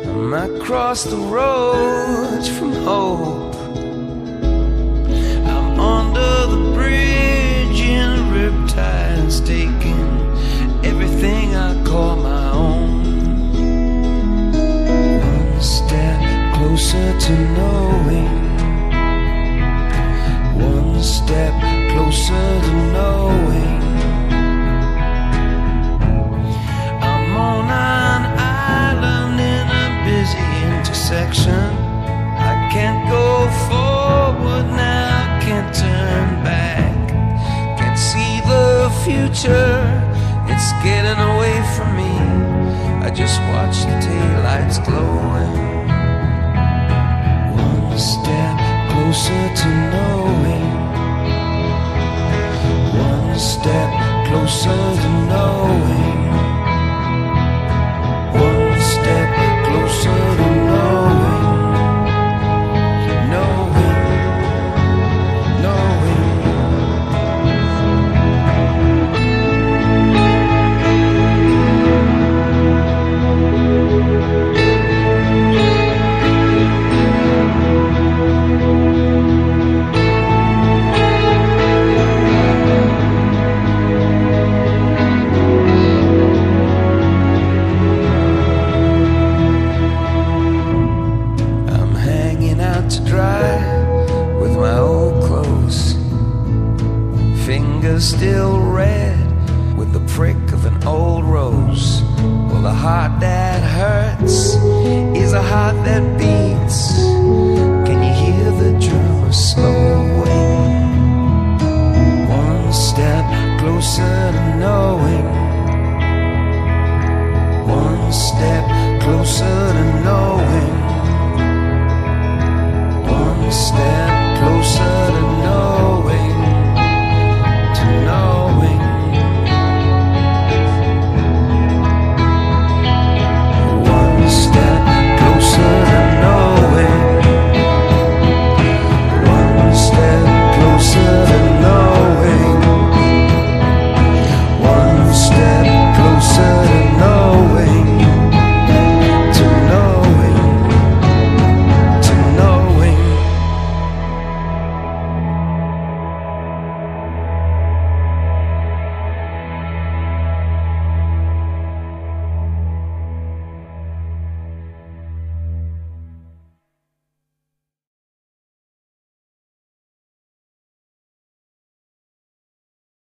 I'm across the road from hope. I'm under the bridge in a riptide, staking everything I call my own. One step closer to knowing, one step closer to knowing. I'm on an island in a busy intersection. I can't go forward now, can't turn back. Can't see the future, it's getting away from me. I just watch the taillights glowing. One step closer to knowing, one step closer to knowing, one step closer to knowing, knowing, knowing. To dry with my old clothes, fingers still red with the prick of an old rose. Well, the heart that hurts is a heart that beats